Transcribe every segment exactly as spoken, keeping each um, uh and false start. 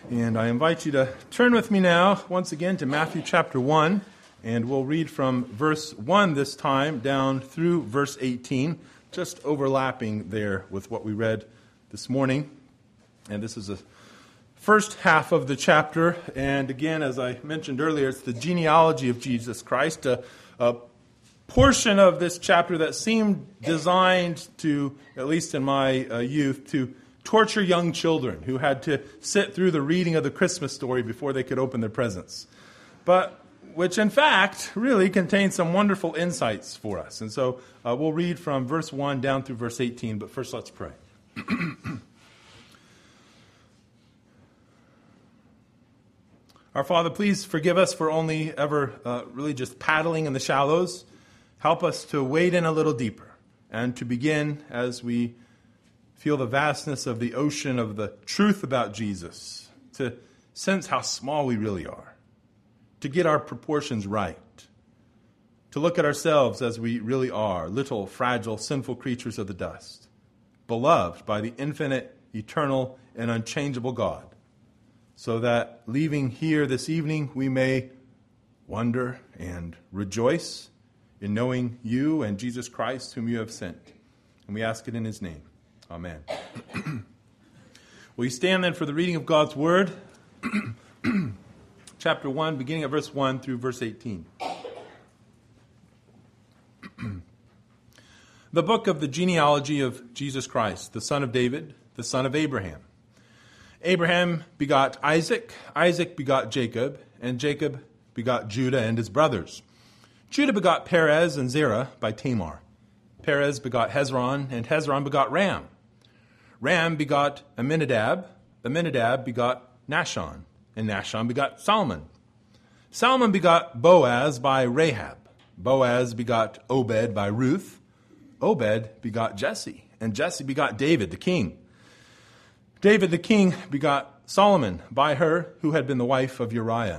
And I invite you to turn with me now, once again, to Matthew chapter one, and we'll read from verse one this time down through verse eighteen, just overlapping there with what we read this morning. And this is the first half of the chapter, and again, as I mentioned earlier, it's the genealogy of Jesus Christ, a, a portion of this chapter that seemed designed to, at least in my uh, youth, to torture young children who had to sit through the reading of the Christmas story before they could open their presents. But which in fact really contains some wonderful insights for us. And so uh, we'll read from verse one down through verse eighteen, but first let's pray. Our Father, please forgive us for only ever uh, really just paddling in the shallows. Help us to wade in a little deeper and to begin as we feel the vastness of the ocean of the truth about Jesus, to sense how small we really are, to get our proportions right, to look at ourselves as we really are, little, fragile, sinful creatures of the dust, beloved by the infinite, eternal, and unchangeable God, so that leaving here this evening we may wonder and rejoice in knowing you and Jesus Christ whom you have sent. And we ask it in his name. Amen. Will you stand then for the reading of God's Word? Chapter one, beginning at verse one through verse eighteen. The book of the genealogy of Jesus Christ, the son of David, the son of Abraham. Abraham begot Isaac, Isaac begot Jacob, and Jacob begot Judah and his brothers. Judah begot Perez and Zerah by Tamar. Perez begot Hezron, and Hezron begot Ram. Ram begot Amminadab, Amminadab begot Nahshon, and Nahshon begot Salmon. Salmon begot Boaz by Rahab. Boaz begot Obed by Ruth. Obed begot Jesse, and Jesse begot David the king. David the king begot Solomon by her who had been the wife of Uriah.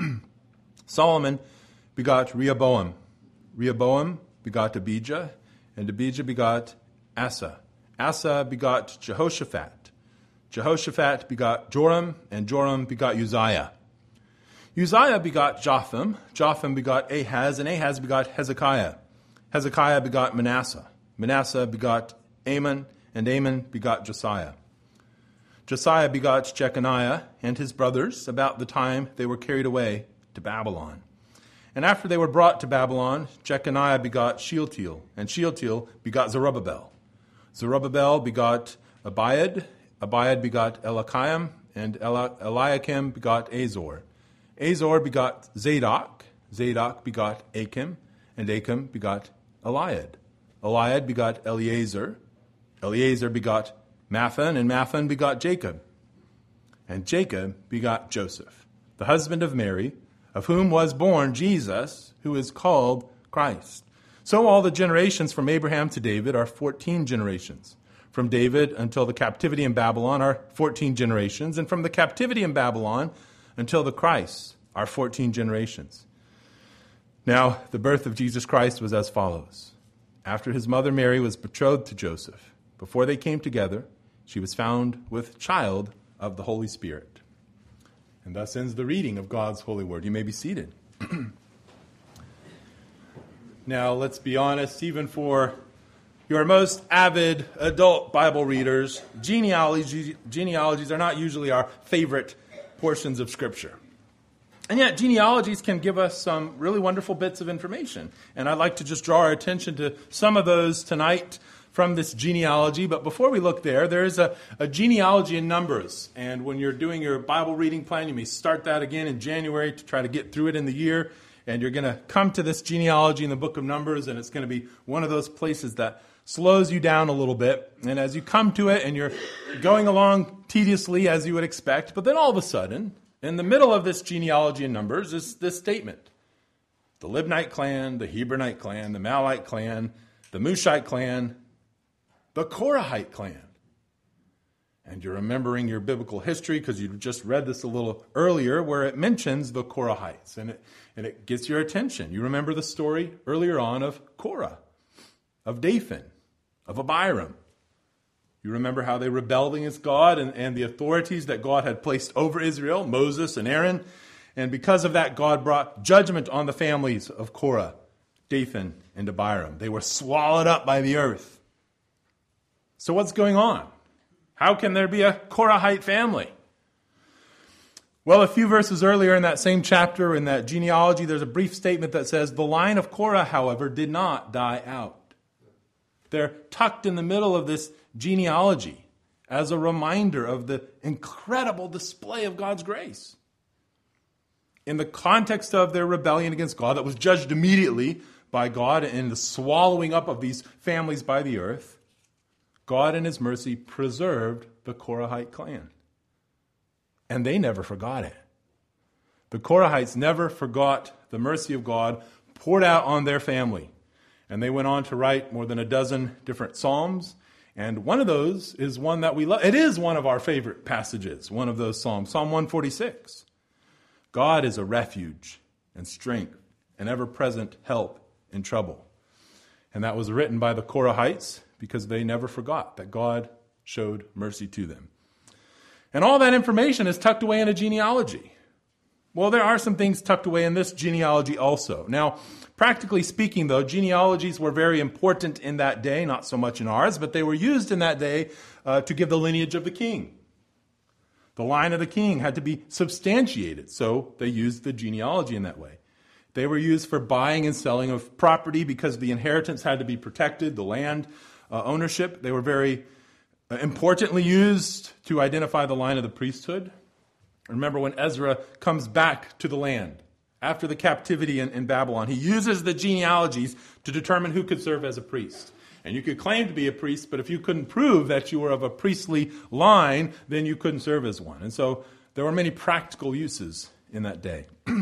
Solomon begot Rehoboam. Rehoboam begot Abijah, and Abijah begot Asa. Asa begot Jehoshaphat. Jehoshaphat begot Joram, and Joram begot Uzziah. Uzziah begot Jotham. Jotham begot Ahaz, and Ahaz begot Hezekiah. Hezekiah begot Manasseh. Manasseh begot Amon, and Amon begot Josiah. Josiah begot Jeconiah and his brothers about the time they were carried away to Babylon. And after they were brought to Babylon, Jeconiah begot Shealtiel, and Shealtiel begot Zerubbabel. Zerubbabel begot Abiad, Abiad begot Eliakim, and Eli- Eliakim begot Azor. Azor begot Zadok, Zadok begot Achim, and Achim begot Eliad. Eliad begot Eleazar, Eleazar begot Mathan, and Mathan begot Jacob. And Jacob begot Joseph, the husband of Mary, of whom was born Jesus, who is called Christ. So all the generations from Abraham to David are fourteen generations. From David until the captivity in Babylon are fourteen generations. And from the captivity in Babylon until the Christ are fourteen generations. Now, the birth of Jesus Christ was as follows. After his mother Mary was betrothed to Joseph, before they came together, she was found with child of the Holy Spirit. And thus ends the reading of God's holy word. You may be seated. Now, let's be honest, even for your most avid adult Bible readers, genealogy, genealogies are not usually our favorite portions of Scripture. And yet, genealogies can give us some really wonderful bits of information. And I'd like to just draw our attention to some of those tonight from this genealogy. But before we look there, there is a, a genealogy in Numbers. And when you're doing your Bible reading plan, you may start that again in January to try to get through it in the year. And you're going to come to this genealogy in the book of Numbers, and it's going to be one of those places that slows you down a little bit. And as you come to it, and you're going along tediously as you would expect, but then all of a sudden, in the middle of this genealogy in Numbers is this statement. The Libnite clan, the Hebronite clan, the Malite clan, the Mushite clan, the Korahite clan. And you're remembering your biblical history because you just read this a little earlier where it mentions the Korahites, and it, and it gets your attention. You remember the story earlier on of Korah, of Dathan, of Abiram, You remember how they rebelled against God and, and the authorities that God had placed over Israel, Moses and Aaron. And because of that, God brought judgment on the families of Korah, Dathan, and Abiram. They were swallowed up by the earth. So what's going on? How can there be a Korahite family? Well, a few verses earlier in that same chapter, in that genealogy, there's a brief statement that says, the line of Korah, however, did not die out. They're tucked in the middle of this genealogy as a reminder of the incredible display of God's grace. In the context of their rebellion against God that was judged immediately by God and the swallowing up of these families by the earth, God in his mercy preserved the Korahite clan. And they never forgot it. The Korahites never forgot the mercy of God poured out on their family. And they went on to write more than a dozen different psalms. And one of those is one that we love. It is one of our favorite passages, one of those psalms, Psalm one forty-six. God is a refuge and strength, an ever-present help in trouble. And that was written by the Korahites because they never forgot that God showed mercy to them. And all that information is tucked away in a genealogy. Well, there are some things tucked away in this genealogy also. Now, practically speaking, though, genealogies were very important in that day, not so much in ours, but they were used in that day uh, to give the lineage of the king. The line of the king had to be substantiated, so they used the genealogy in that way. They were used for buying and selling of property because the inheritance had to be protected, the land uh, ownership. They were very uh, importantly used to identify the line of the priesthood. Remember when Ezra comes back to the land after the captivity in, in Babylon, he uses the genealogies to determine who could serve as a priest. And you could claim to be a priest, but if you couldn't prove that you were of a priestly line, then you couldn't serve as one. And so there were many practical uses in that day.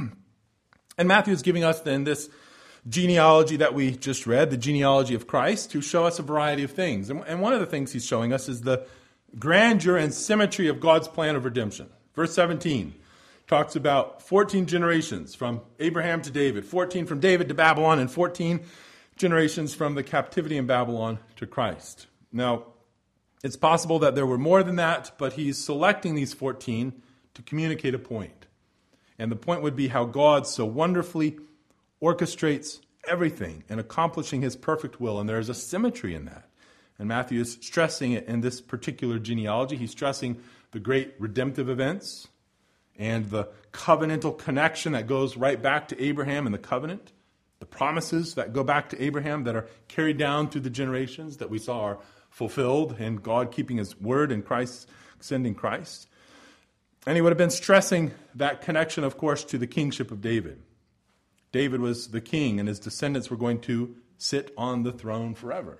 And Matthew is giving us then this genealogy that we just read, the genealogy of Christ, to show us a variety of things. And, and one of the things he's showing us is the grandeur and symmetry of God's plan of redemption. Verse seventeen talks about fourteen generations from Abraham to David, fourteen from David to Babylon, and fourteen generations from the captivity in Babylon to Christ. Now, it's possible that there were more than that, but he's selecting these fourteen to communicate a point. And the point would be how God so wonderfully orchestrates everything in accomplishing his perfect will, and there's a symmetry in that. And Matthew is stressing it in this particular genealogy. He's stressing the great redemptive events and the covenantal connection that goes right back to Abraham and the covenant, the promises that go back to Abraham that are carried down through the generations that we saw are fulfilled in God keeping his word and Christ sending Christ. And he would have been stressing that connection, of course, to the kingship of David. David was the king, and his descendants were going to sit on the throne forever.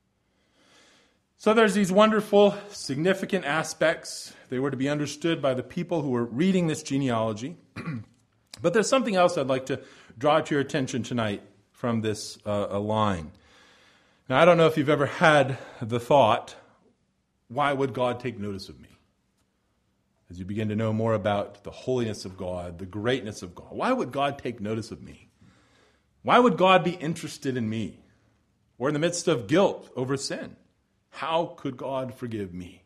So there's these wonderful, significant aspects. They were to be understood by the people who were reading this genealogy. But there's something else I'd like to draw to your attention tonight from this uh, line. Now, I don't know if you've ever had the thought, why would God take notice of me? As you begin to know more about the holiness of God, the greatness of God, why would God take notice of me? Why would God be interested in me? We're in the midst of guilt over sin. How could God forgive me?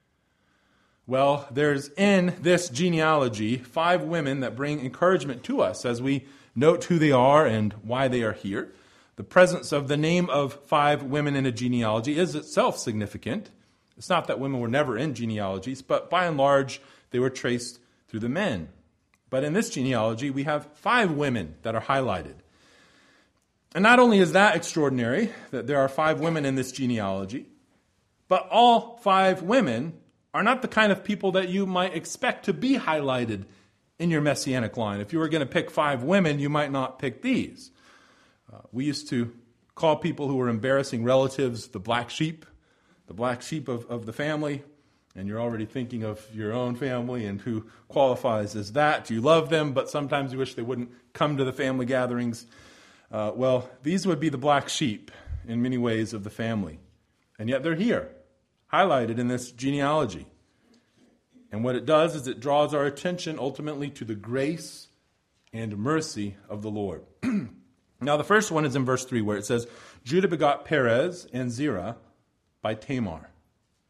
Well, there's in this genealogy five women that bring encouragement to us as we note who they are and why they are here. The presence of the name of five women in a genealogy is itself significant. It's not that women were never in genealogies, but by and large, they were traced through the men. But in this genealogy, we have five women that are highlighted. And not only is that extraordinary, that there are five women in this genealogy, but all five women are not the kind of people that you might expect to be highlighted in your messianic line. If you were going to pick five women, you might not pick these. Uh, we used to call people who were embarrassing relatives the black sheep, the black sheep of, of the family, and you're already thinking of your own family and who qualifies as that. You love them, but sometimes you wish they wouldn't come to the family gatherings. Uh, well, these would be the black sheep in many ways of the family. And yet they're here, highlighted in this genealogy. And what it does is it draws our attention ultimately to the grace and mercy of the Lord. Now the first one is in verse three where it says, Judah begot Perez and Zerah by Tamar.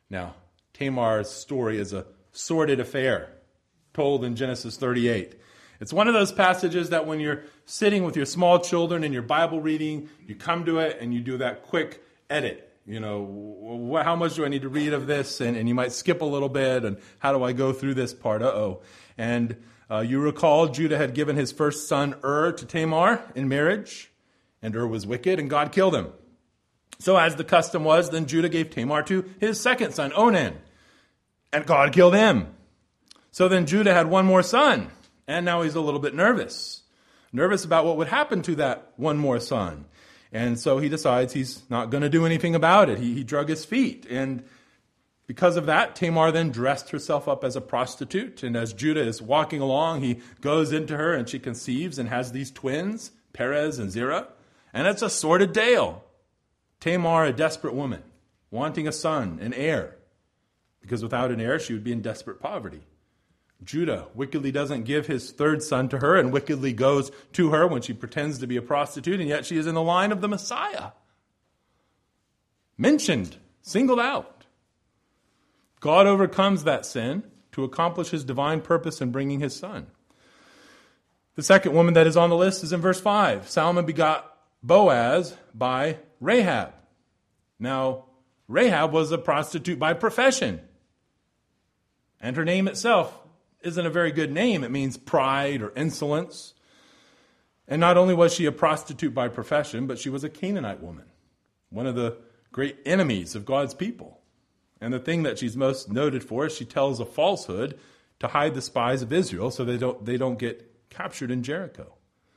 Now, Tamar's story is a sordid affair told in Genesis thirty-eight. It's one of those passages that when you're sitting with your small children and your Bible reading, you come to it and you do that quick edit. You know, wh- how much do I need to read of this? And, and you might skip a little bit. And how do I go through this part? Uh-oh. And uh, you recall Judah had given his first son Ur to Tamar in marriage. And Ur was wicked and God killed him. So as the custom was, then Judah gave Tamar to his second son, Onan. And God killed him. So then Judah had one more son. And now he's a little bit nervous. Nervous about what would happen to that one more son. And so he decides he's not going to do anything about it. He, he drug his feet. And because of that, Tamar then dressed herself up as a prostitute. And as Judah is walking along, he goes into her and she conceives and has these twins, Perez and Zerah. And it's a sordid tale. Tamar, a desperate woman, wanting a son, an heir. Because without an heir, she would be in desperate poverty. Judah wickedly doesn't give his third son to her and wickedly goes to her when she pretends to be a prostitute, and yet she is in the line of the Messiah. Mentioned, singled out. God overcomes that sin to accomplish his divine purpose in bringing his son. The second woman that is on the list is in verse five. Salmon begot Boaz by Rahab. Now, Rahab was a prostitute by profession. And her name itself isn't a very good name. It means pride or insolence. And not only was she a prostitute by profession, but she was a Canaanite woman, one of the great enemies of God's people. And the thing that she's most noted for is she tells a falsehood to hide the spies of Israel so they don't, they don't get captured in Jericho.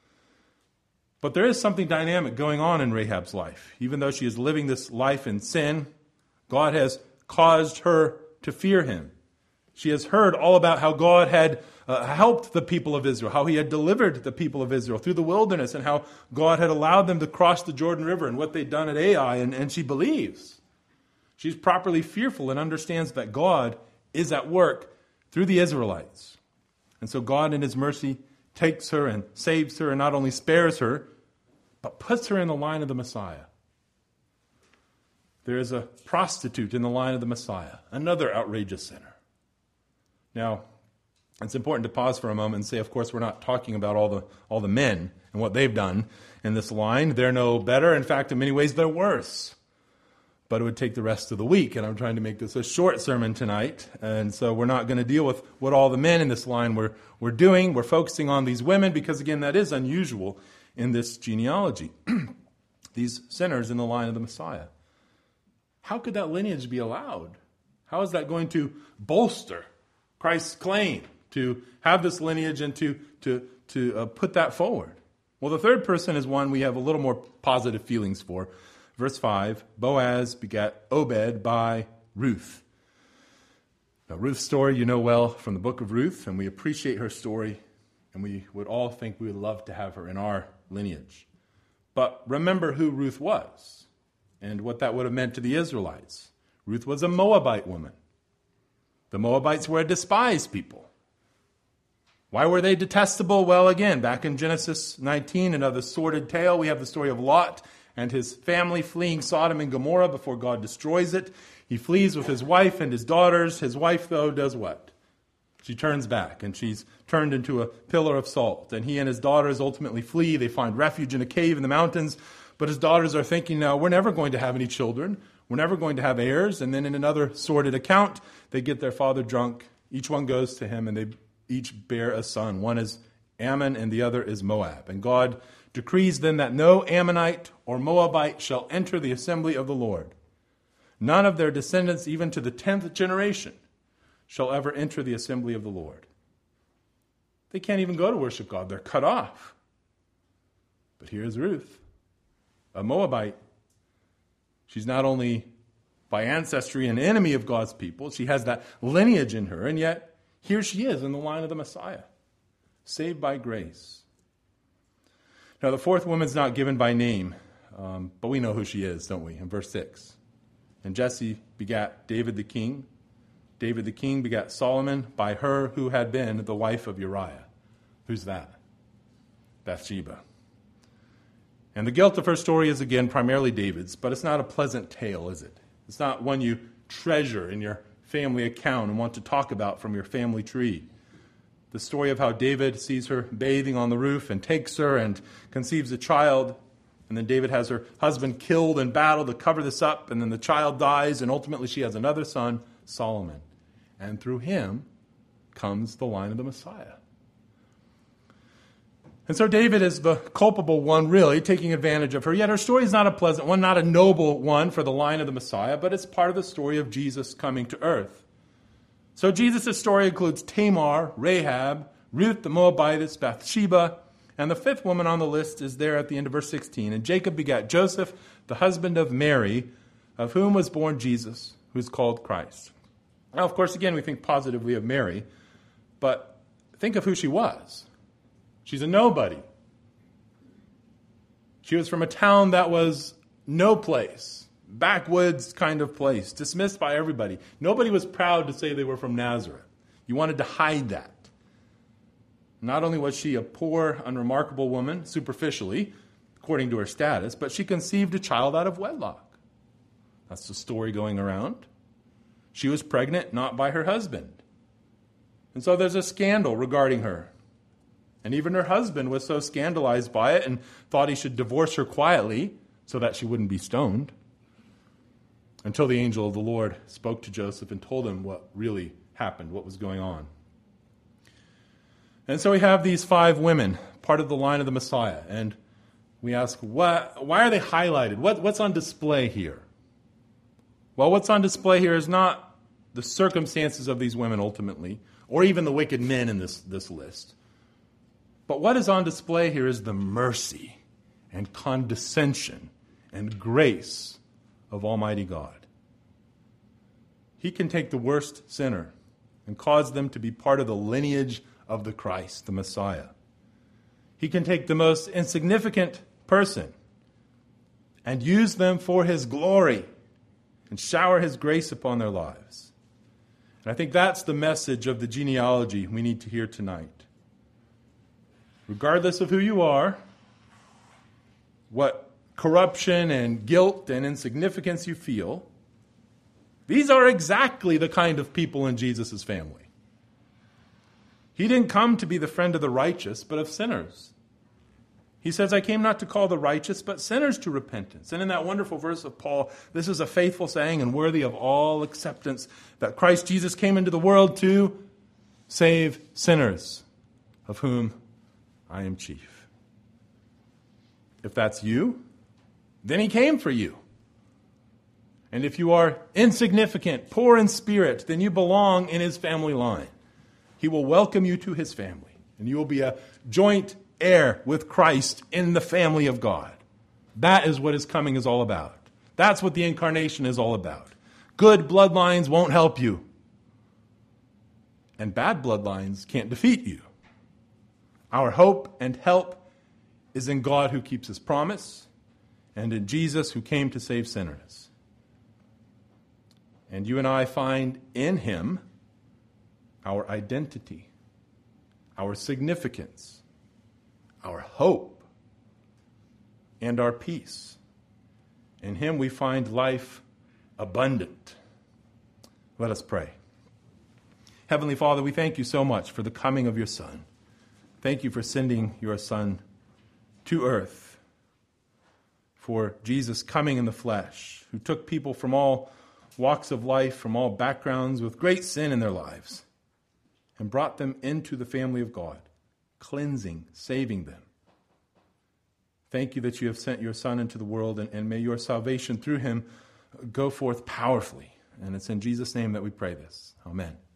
But there is something dynamic going on in Rahab's life. Even though she is living this life in sin, God has caused her to fear him. She has heard all about how God had uh, helped the people of Israel, how he had delivered the people of Israel through the wilderness, and how God had allowed them to cross the Jordan River and what they'd done at Ai, and, and she believes. She's properly fearful and understands that God is at work through the Israelites. And so God in his mercy takes her and saves her and not only spares her, but puts her in the line of the Messiah. There is a prostitute in the line of the Messiah, another outrageous sinner. Now, it's important to pause for a moment and say, of course, we're not talking about all the all the men and what they've done in this line. They're no better. In fact, in many ways, they're worse. But it would take the rest of the week, and I'm trying to make this a short sermon tonight. And so we're not going to deal with what all the men in this line were, were doing. We're focusing on these women because, again, that is unusual in this genealogy. These sinners in the line of the Messiah. How could that lineage be allowed? How is that going to bolster Christ's claim to have this lineage and to, to, to uh, put that forward? Well, the third person is one we have a little more positive feelings for. Verse five, Boaz begat Obed by Ruth. Now, Ruth's story you know well from the book of Ruth, and we appreciate her story, and we would all think we would love to have her in our lineage. But remember who Ruth was and what that would have meant to the Israelites. Ruth was a Moabite woman. The Moabites were a despised people. Why were they detestable? Well, again, back in Genesis nineteen, another sordid tale, we have the story of Lot and his family fleeing Sodom and Gomorrah before God destroys it. He flees with his wife and his daughters. His wife, though, does what? She turns back, and she's turned into a pillar of salt. And he and his daughters ultimately flee. They find refuge in a cave in the mountains. But his daughters are thinking now, we're never going to have any children. We're never going to have heirs. And then in another sordid account, they get their father drunk. Each one goes to him, and they each bear a son. One is Ammon, and the other is Moab. And God decrees then that no Ammonite or Moabite shall enter the assembly of the Lord. None of their descendants, even to the tenth generation, shall ever enter the assembly of the Lord. They can't even go to worship God. They're cut off. But here's Ruth, a Moabite. She's not only by ancestry an enemy of God's people, she has that lineage in her, and yet here she is in the line of the Messiah, saved by grace. Now, the fourth woman's not given by name, um, but we know who she is, don't we? In verse six. And Jesse begat David the king. David the king begat Solomon by her who had been the wife of Uriah. Who's that? Bathsheba. And the guilt of her story is, again, primarily David's, but it's not a pleasant tale, is it? It's not one you treasure in your family account and want to talk about from your family tree. The story of how David sees her bathing on the roof and takes her and conceives a child. And then David has her husband killed in battle to cover this up. And then the child dies, and ultimately she has another son, Solomon. And through him comes the line of the Messiah. And so David is the culpable one, really, taking advantage of her. Yet her story is not a pleasant one, not a noble one for the line of the Messiah, but it's part of the story of Jesus coming to earth. So Jesus' story includes Tamar, Rahab, Ruth the Moabitess, Bathsheba, and the fifth woman on the list is there at the end of verse sixteen. And Jacob begat Joseph, the husband of Mary, of whom was born Jesus, who is called Christ. Now, of course, again, we think positively of Mary, but think of who she was. She's a nobody. She was from a town that was no place, backwoods kind of place, dismissed by everybody. Nobody was proud to say they were from Nazareth. You wanted to hide that. Not only was she a poor, unremarkable woman, superficially, according to her status, but she conceived a child out of wedlock. That's the story going around. She was pregnant not by her husband. And so there's a scandal regarding her. And even her husband was so scandalized by it and thought he should divorce her quietly so that she wouldn't be stoned. Until the angel of the Lord spoke to Joseph and told him what really happened, what was going on. And so we have these five women, part of the line of the Messiah. And we ask, what, why are they highlighted? What, what's on display here? Well, what's on display here is not the circumstances of these women ultimately, or even the wicked men in this, this list. But what is on display here is the mercy and condescension and grace of Almighty God. He can take the worst sinner and cause them to be part of the lineage of the Christ, the Messiah. He can take the most insignificant person and use them for his glory and shower his grace upon their lives. And I think that's the message of the genealogy we need to hear tonight. Regardless of who you are, what corruption and guilt and insignificance you feel, these are exactly the kind of people in Jesus' family. He didn't come to be the friend of the righteous, but of sinners. He says, I came not to call the righteous, but sinners to repentance. And in that wonderful verse of Paul, this is a faithful saying and worthy of all acceptance, that Christ Jesus came into the world to save sinners, of whom I am chief. If that's you, then he came for you. And if you are insignificant, poor in spirit, then you belong in his family line. He will welcome you to his family, and you will be a joint heir with Christ in the family of God. That is what his coming is all about. That's what the incarnation is all about. Good bloodlines won't help you, and bad bloodlines can't defeat you. Our hope and help is in God who keeps his promise, and in Jesus who came to save sinners. And you and I find in him our identity, our significance, our hope, and our peace. In him we find life abundant. Let us pray. Heavenly Father, we thank you so much for the coming of your Son. Thank you for sending your Son to earth, for Jesus coming in the flesh, who took people from all walks of life, from all backgrounds, with great sin in their lives, and brought them into the family of God, cleansing, saving them. Thank you that you have sent your Son into the world, and, and may your salvation through him go forth powerfully. And it's in Jesus' name that we pray this. Amen.